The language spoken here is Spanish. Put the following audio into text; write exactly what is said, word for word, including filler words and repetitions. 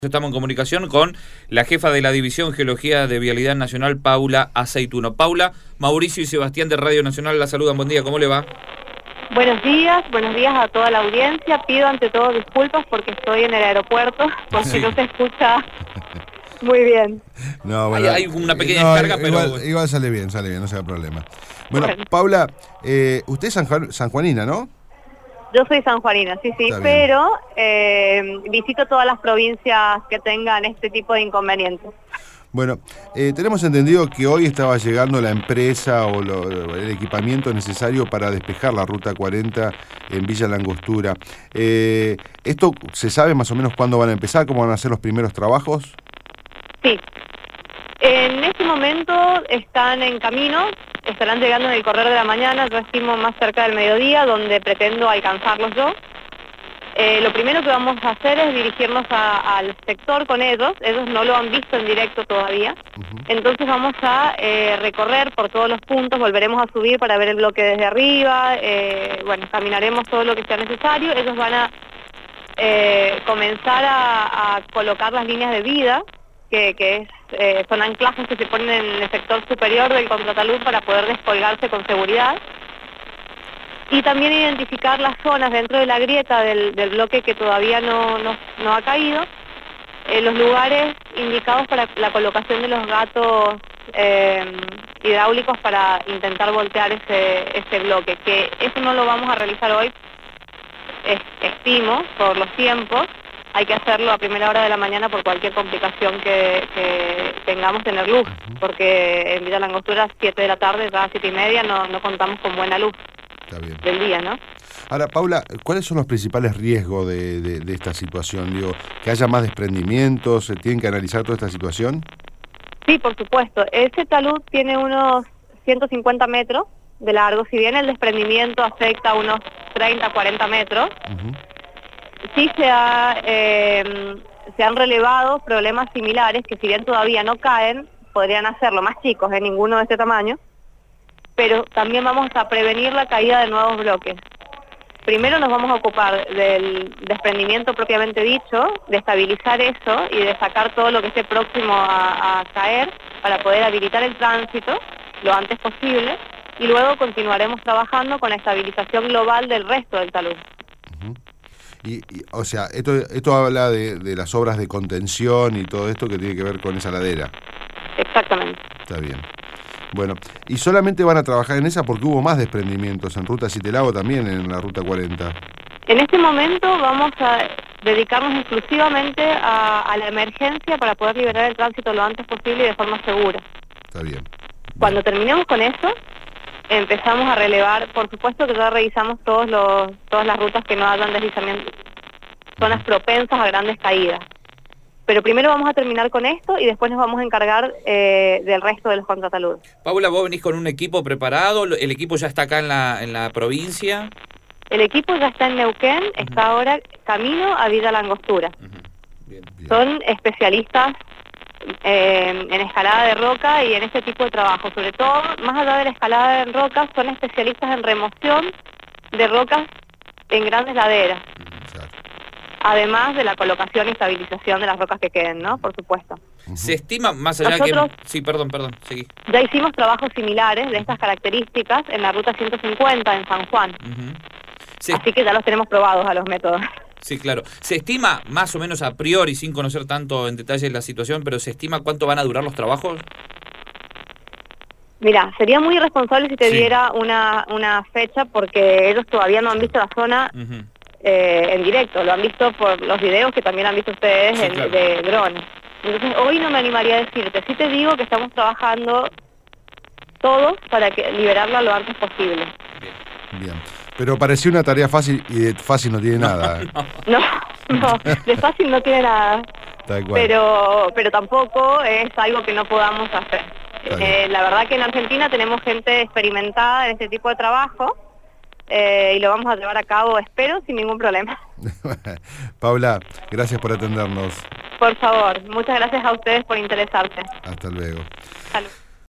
Estamos en comunicación con la jefa de la División Geología de Vialidad Nacional, Paula Aceituno. Paula, Mauricio y Sebastián de Radio Nacional la saludan. Buen día, ¿cómo le va? Buenos días, buenos días a toda la audiencia. Pido ante todo disculpas porque estoy en el aeropuerto, porque sí. no se escucha muy bien. No, bueno, hay, hay una pequeña no, descarga, igual, pero... Igual sale bien, sale bien, no se da problema. Bueno, bueno. Paula, eh, usted es San sanjuanina, ¿no? Yo soy sanjuanina, sí, sí, pero eh, visito todas las provincias que tengan este tipo de inconvenientes. Bueno, eh, tenemos entendido que hoy estaba llegando la empresa o lo, el equipamiento necesario para despejar la Ruta cuarenta en Villa La Angostura. Eh, ¿Esto se sabe más o menos cuándo van a empezar, cómo van a ser los primeros trabajos? Sí. En este momento están en camino, estarán llegando en el correr de la mañana, yo estimo más cerca del mediodía, donde pretendo alcanzarlos yo. Eh, lo primero que vamos a hacer es dirigirnos a, al sector con ellos, ellos no lo han visto en directo todavía, uh-huh. Entonces vamos a eh, recorrer por todos los puntos, volveremos a subir para ver el bloque desde arriba, eh, bueno, caminaremos todo lo que sea necesario, ellos van a eh, comenzar a, a colocar las líneas de vida, que, que es, eh, son anclajes que se ponen en el sector superior del contratalud para poder descolgarse con seguridad. Y también identificar las zonas dentro de la grieta del, del bloque que todavía no, no, no ha caído, eh, los lugares indicados para la colocación de los gatos eh, hidráulicos para intentar voltear ese, ese bloque, que eso no lo vamos a realizar hoy, es, estimo, por los tiempos, hay que hacerlo a primera hora de la mañana por cualquier complicación que, que tengamos tener luz, porque en Villa La Angostura a siete de la tarde, ya a siete y media, no, no contamos con buena luz. Está bien. Del día, ¿no? Ahora, Paula, ¿cuáles son los principales riesgos de, de, de esta situación? Digo, ¿que haya más desprendimientos? ¿Se tienen que analizar toda esta situación? Sí, por supuesto. Ese talud tiene unos ciento cincuenta metros de largo. Si bien el desprendimiento afecta a unos treinta, cuarenta metros, uh-huh. sí se, ha, eh, se han relevado problemas similares que si bien todavía no caen, podrían hacerlo más chicos, de ninguno de este tamaño, pero también vamos a prevenir la caída de nuevos bloques. Primero nos vamos a ocupar del desprendimiento propiamente dicho, de estabilizar eso y de sacar todo lo que esté próximo a, a caer para poder habilitar el tránsito lo antes posible y luego continuaremos trabajando con la estabilización global del resto del talud. Uh-huh. y, y, o sea, esto, esto habla de, de las obras de contención y todo esto que tiene que ver con esa ladera. Exactamente. Está bien. Bueno, ¿y solamente van a trabajar en esa porque hubo más desprendimientos en Ruta Siete Lagos también en la Ruta cuarenta? En este momento vamos a dedicarnos exclusivamente a, a la emergencia para poder liberar el tránsito lo antes posible y de forma segura. Está bien. bien. Cuando terminemos con eso, empezamos a relevar, por supuesto que ya revisamos todos los, todas las rutas que no hayan deslizamiento, zonas uh-huh. propensas a grandes caídas. Pero primero vamos a terminar con esto y después nos vamos a encargar eh, del resto de los contrataludes. Paula, ¿vos venís con un equipo preparado? ¿El equipo ya está acá en la, en la provincia? El equipo ya está en Neuquén, uh-huh. está ahora camino a Villa La Angostura. Uh-huh. Bien, bien. Son especialistas eh, en escalada de roca y en este tipo de trabajo. Sobre todo, más allá de la escalada en roca, son especialistas en remoción de rocas en grandes laderas. Además de la colocación y estabilización de las rocas que queden, ¿no? Por supuesto. Se estima, más allá Nosotros que... Sí, perdón, perdón, seguí. Ya hicimos trabajos similares de estas características en la Ruta ciento cincuenta en San Juan. Uh-huh. Se... Así que ya los tenemos probados a los métodos. Sí, claro. Se estima, más o menos a priori, sin conocer tanto en detalle la situación, pero ¿se estima cuánto van a durar los trabajos? Mira, sería muy irresponsable si te sí. diera una, una fecha, porque ellos todavía no han visto la zona... Uh-huh. Eh, en directo, lo han visto por los videos que también han visto ustedes sí, en, claro. de drones. Entonces hoy no me animaría a decirte, sí te digo que estamos trabajando todos para que liberarla lo antes posible. Bien, bien. Pero parecía una tarea fácil y de fácil no tiene nada. No, no, no, de fácil no tiene nada. Tal cual. Pero, pero tampoco es algo que no podamos hacer. Eh, la verdad que en Argentina tenemos gente experimentada en este tipo de trabajo. Eh, y lo vamos a llevar a cabo, espero, sin ningún problema. Paula, gracias por atendernos. Por favor, muchas gracias a ustedes por interesarse. Hasta luego. Hasta luego.